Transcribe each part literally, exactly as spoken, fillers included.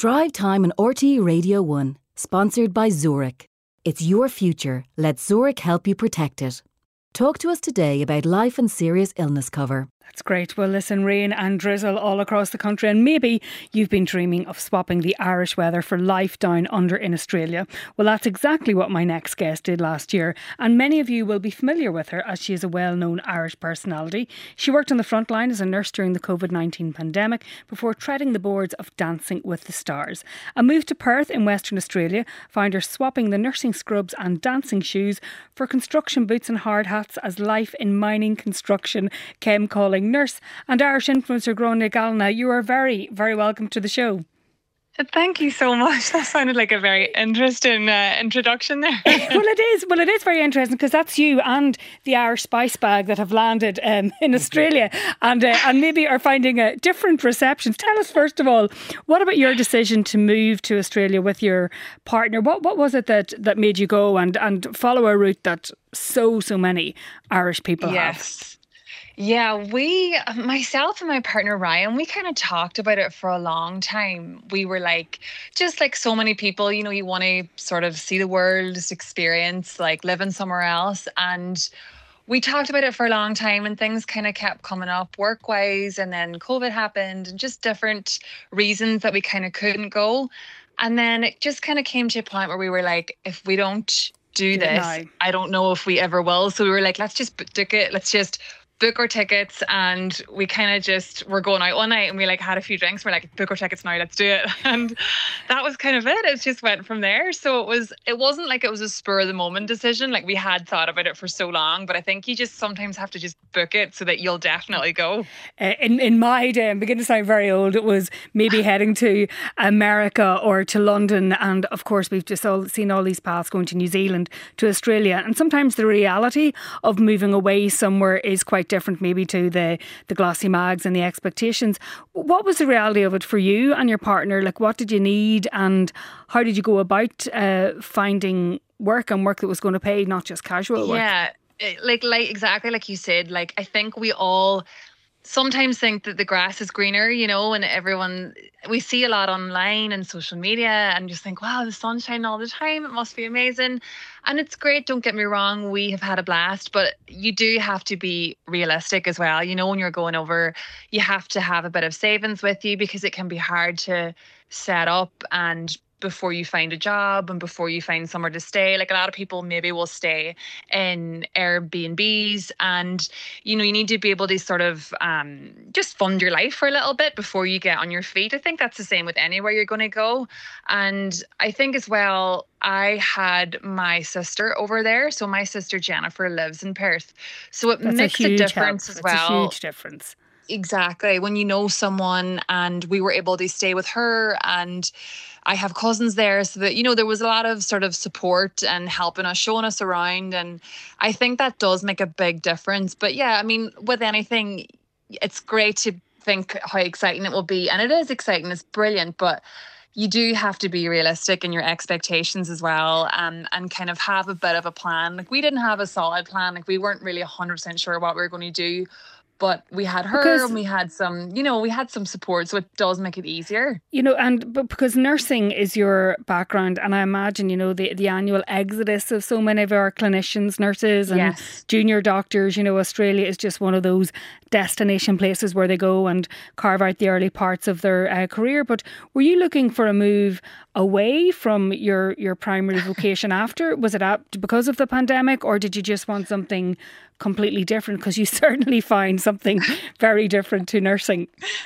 Drive Time on R T E Radio one, sponsored by Zurich. It's your future. Let Zurich help you protect it. Talk to us today about life and serious illness cover. That's great. Well, listen, rain and drizzle all across the country, and maybe you've been dreaming of swapping the Irish weather for life down under in Australia. Well, that's exactly what my next guest did last year, and many of you will be familiar with her as she is a well-known Irish personality. She worked on the front line as a nurse during the COVID nineteen pandemic before treading the boards of Dancing with the Stars. A move to Perth in Western Australia found her swapping the nursing scrubs and dancing shoes for construction boots and hard hats as life in mining construction came calling. Nurse and Irish influencer Gráinne Gallina, you are very, very welcome to the show. Thank you so much. That sounded like a very interesting uh, introduction there. Well, it is. Well, it is very interesting because that's you and the Irish spice bag that have landed um, in Australia and uh, and maybe are finding uh, different receptions. Tell us, first of all, what about your decision to move to Australia with your partner? What what was it that, that made you go and, and follow a route that so, so many Irish people yes. have? Yeah, we, myself and my partner Ryan, we kind of talked about it for a long time. We were like, just like so many people, you know, you want to sort of see the world, just experience like living somewhere else. And we talked about it for a long time and things kind of kept coming up work-wise. And then COVID happened and just different reasons that we kind of couldn't go. And then it just kind of came to a point where we were like, if we don't do this, I don't know if we ever will. So we were like, let's just book it. Let's just book our tickets, and we kind of just were going out one night and we like had a few drinks. We're like, book our tickets now, let's do it. And that was kind of it. It just went from there. So it was it wasn't like it was a spur of the moment decision. Like we had thought about it for so long, but I think you just sometimes have to just book it so that you'll definitely go. Uh, in in my day, I'm beginning to sound very old, it was maybe heading to America or to London, and of course we've just all seen all these paths going to New Zealand, to Australia, and sometimes the reality of moving away somewhere is quite different maybe to the the glossy mags and the expectations. What was the reality of it for you and your partner? Like, what did you need and how did you go about uh, finding work and work that was going to pay, not just casual work? Yeah, like like exactly like you said, like I think we all sometimes think that the grass is greener, you know, and everyone, we see a lot online and social media and just think, wow, the sun's shining all the time, it must be amazing. And it's great, don't get me wrong, we have had a blast, but you do have to be realistic as well. You know, when you're going over, you have to have a bit of savings with you because it can be hard to set up and before you find a job and before you find somewhere to stay. Like a lot of people maybe will stay in Airbnbs, and you know, you need to be able to sort of um, just fund your life for a little bit before you get on your feet. I think that's the same with anywhere you're going to go. And I think as well, I had my sister over there. So my sister Jennifer lives in Perth. So it That's makes a, a difference help. as That's well. a huge difference. Exactly. When you know someone, and we were able to stay with her, and I have cousins there, so that, you know, there was a lot of sort of support and helping us, showing us around. And I think that does make a big difference. But yeah, I mean, with anything, it's great to think how exciting it will be. And it is exciting. It's brilliant. But you do have to be realistic in your expectations as well, um, and kind of have a bit of a plan. Like we didn't have a solid plan. Like we weren't really one hundred percent sure what we were going to do. But we had her because, and we had some, you know, we had some support. So it does make it easier. You know, and but because nursing is your background, and I imagine, you know, the, the annual exodus of so many of our clinicians, nurses and yes. junior doctors, you know, Australia is just one of those destination places where they go and carve out the early parts of their uh, career. But were you looking for a move away from your, your primary vocation after? Was it up because of the pandemic, or did you just want something completely different? Because you certainly find something very different to nursing.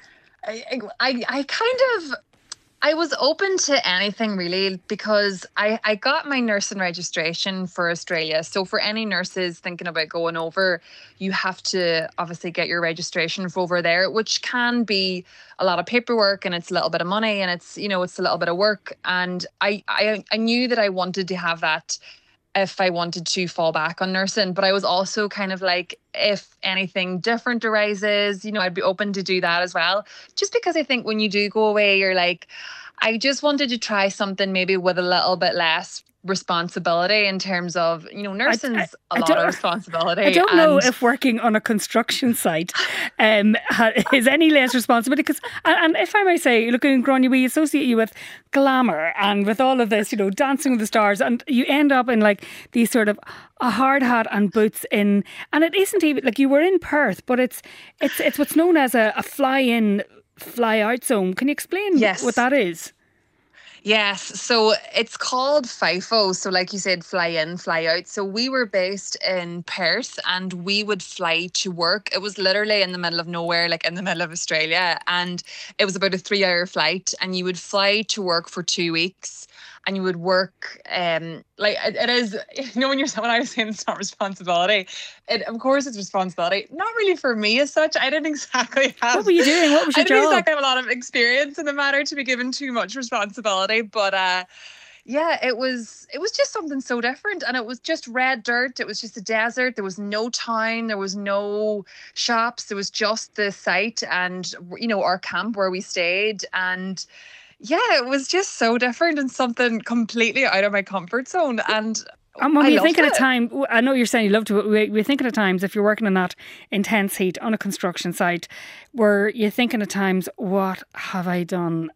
I, I, I kind of, I was open to anything really, because I, I got my nursing registration for Australia. So for any nurses thinking about going over, you have to obviously get your registration for over there, which can be a lot of paperwork, and it's a little bit of money, and it's, you know, it's a little bit of work. And I, I, I knew that I wanted to have that if I wanted to fall back on nursing. But I was also kind of like, if anything different arises, you know, I'd be open to do that as well. Just because I think when you do go away, you're like, I just wanted to try something maybe with a little bit less responsibility in terms of, you know, nursing's I, I, a lot of responsibility. I don't know and if working on a construction site um, is any less responsibility, because, and if I may say, look, in Gráinne, we associate you with glamour and with all of this, you know, Dancing with the Stars, and you end up in like these sort of a hard hat and boots in, and it isn't even like you were in Perth, but it's it's it's what's known as a, a fly-in, fly-out zone. Can you explain yes. what that is? Yes, so it's called FIFO. So like you said, fly in, fly out. So we were based in Perth and we would fly to work. It was literally in the middle of nowhere, like in the middle of Australia. And it was about a three hour flight, and you would fly to work for two weeks. And you would work, um, like it, it is, you know, when you're when I was saying it's not responsibility, it of course it's responsibility. Not really for me as such. I didn't exactly have. What were you doing? What was your I didn't job? exactly have a lot of experience in the matter to be given too much responsibility, but uh, yeah, it was it was just something so different, and it was just red dirt. It was just a desert. There was no town. There was no shops. There was just the site and, you know, our camp where we stayed. And yeah, it was just so different and something completely out of my comfort zone. And And when I you think at loved a it. time, I know you're saying you loved it, but we, we think at times, if you're working in that intense heat on a construction site, where you're thinking at times, what have I done?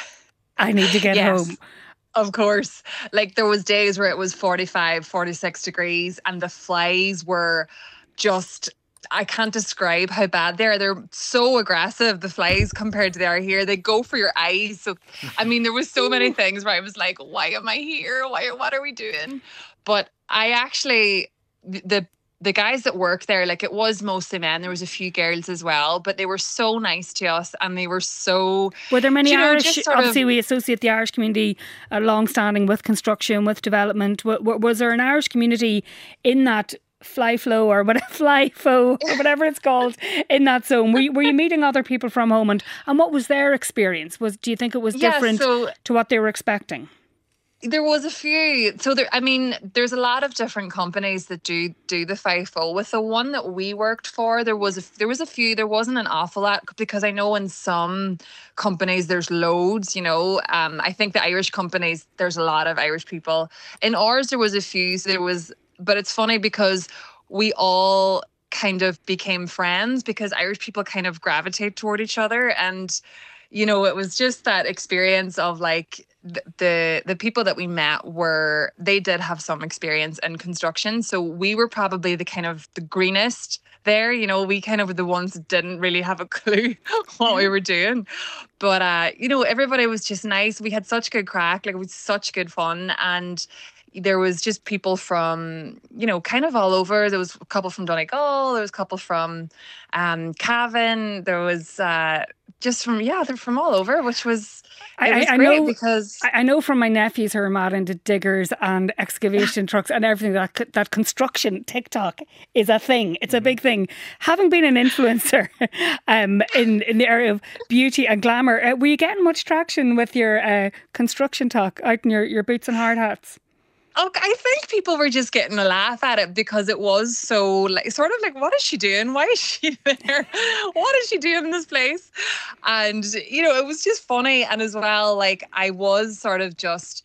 I need to get Yes. home. Of course. Like there was days where it was forty-five, forty-six degrees and the flies were just, I can't describe how bad they are. They're so aggressive, the flies, compared to they are here. They go for your eyes. So, I mean, there was so many things where I was like, why am I here? Why, what are we doing? But I actually, the the guys that work there, like it was mostly men. There was a few girls as well, but they were so nice to us and they were so... Were there many you know, Irish? just sort of- Obviously, we associate the Irish community uh, long-standing with construction, with development. W- w- was there an Irish community in that fly flow or whatever, fly fo or whatever it's called in that zone? Were you, were you meeting other people from home, and, and what was their experience? Was do you think it was Yeah, different so- to what they were expecting? There was a few. So there, I mean, there's a lot of different companies that do do the FIFO. With the one that we worked for, there was a, there was a few. There wasn't an awful lot, because I know in some companies there's loads. You know, um, I think the Irish companies, there's a lot of Irish people. In ours, there was a few. So there was, but it's funny because we all kind of became friends because Irish people kind of gravitate toward each other. And you know, it was just that experience of like the, the the people that we met were, they did have some experience in construction. So we were probably the kind of the greenest there. You know, we kind of were the ones that didn't really have a clue what we were doing. But, uh, you know, everybody was just nice. We had such good crack. Like, it was such good fun. And there was just people from, you know, kind of all over. There was a couple from Donegal. There was a couple from um, Cavan. There was uh, just from, yeah, they're from all over, which was, it was I, I great know, because... I, I know from my nephews who are mad into diggers and excavation trucks and everything, that that construction TikTok is a thing. It's a big thing. Having been an influencer um, in, in the area of beauty and glamour, uh, were you getting much traction with your uh, construction talk out in your, your boots and hard hats? Oh, I think people were just getting a laugh at it because it was so like sort of like, what is she doing? Why is she there? What is she doing in this place? And you know, it was just funny. And as well, like I was sort of just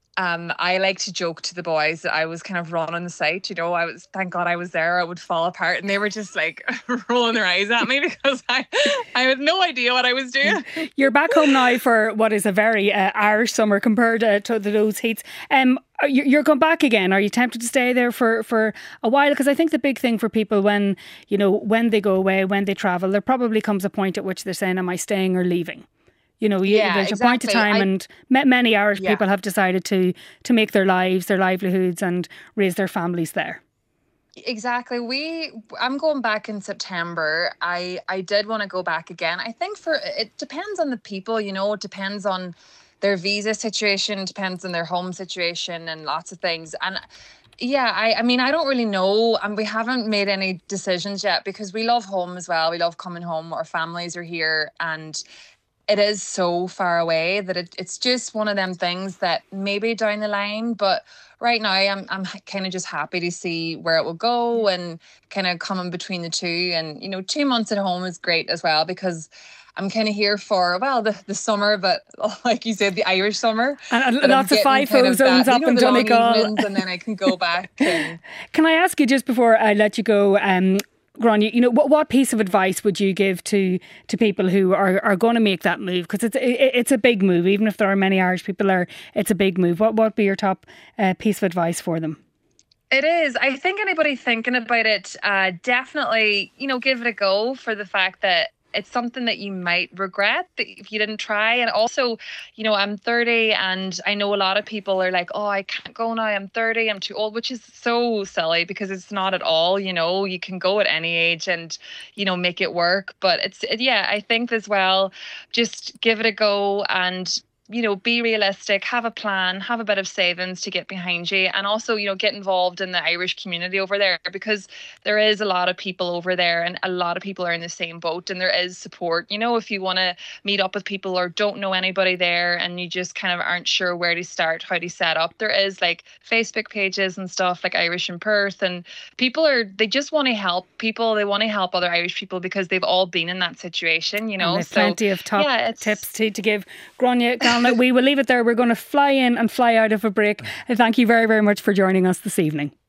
um I like to joke to the boys that I was kind of running the site, you know. I was, thank God I was there, I would fall apart, and they were just like rolling their eyes at me because I I had no idea what I was doing. You're back home now for what is a very uh, Irish summer compared uh, to those heats. Um, are you- you're going back again. Are you tempted to stay there for, for a while? Because I think the big thing for people when, you know, when they go away, when they travel, there probably comes a point at which they're saying, am I staying or leaving? You know, you, Yeah, there's a point of exactly. time, I- and ma- many Irish Yeah. people have decided to to make their lives, their livelihoods, and raise their families there. Exactly. We I'm going back in September. I I did want to go back again. I think for it depends on the people, you know, it depends on their visa situation, depends on their home situation and lots of things. And yeah, I I mean, I don't really know, and we haven't made any decisions yet because we love home as well. We love coming home. Our families are here, and it is so far away that it, it's just one of them things that maybe down the line, but right now I'm I'm kind of just happy to see where it will go and kind of coming between the two. And you know, two months at home is great as well because I'm kind of here for, well, the, the summer, but like you said, the Irish summer. And, and lots of FIFO zones up in Donegal. And then I can go back. And... Can I ask you, just before I let you go, um, Gráinne, you know, what, what piece of advice would you give to to people who are, are going to make that move? Because it's it, it's a big move, even if there are many Irish people there, it's a big move. What what would be your top uh, piece of advice for them? It is. I think anybody thinking about it, uh, definitely, you know, give it a go, for the fact that it's something that you might regret that if you didn't try. And also, you know, I'm thirty, and I know a lot of people are like, oh, I can't go now, I'm thirty, I'm too old, which is so silly, because it's not at all. You know, you can go at any age and, you know, make it work. But it's, yeah, I think as well, just give it a go, and you know, be realistic, have a plan, have a bit of savings to get behind you, and also, you know, get involved in the Irish community over there, because there is a lot of people over there, and a lot of people are in the same boat, and there is support. You know, if you want to meet up with people or don't know anybody there, and you just kind of aren't sure where to start, how to set up, there is like Facebook pages and stuff like Irish in Perth, and people are, they just want to help people. They want to help other Irish people because they've all been in that situation, you know. And there's so, plenty of top yeah, tips to, to give. Gráinne, we will leave it there. We're going to fly in and fly out of a break. Thank you very, very much for joining us this evening.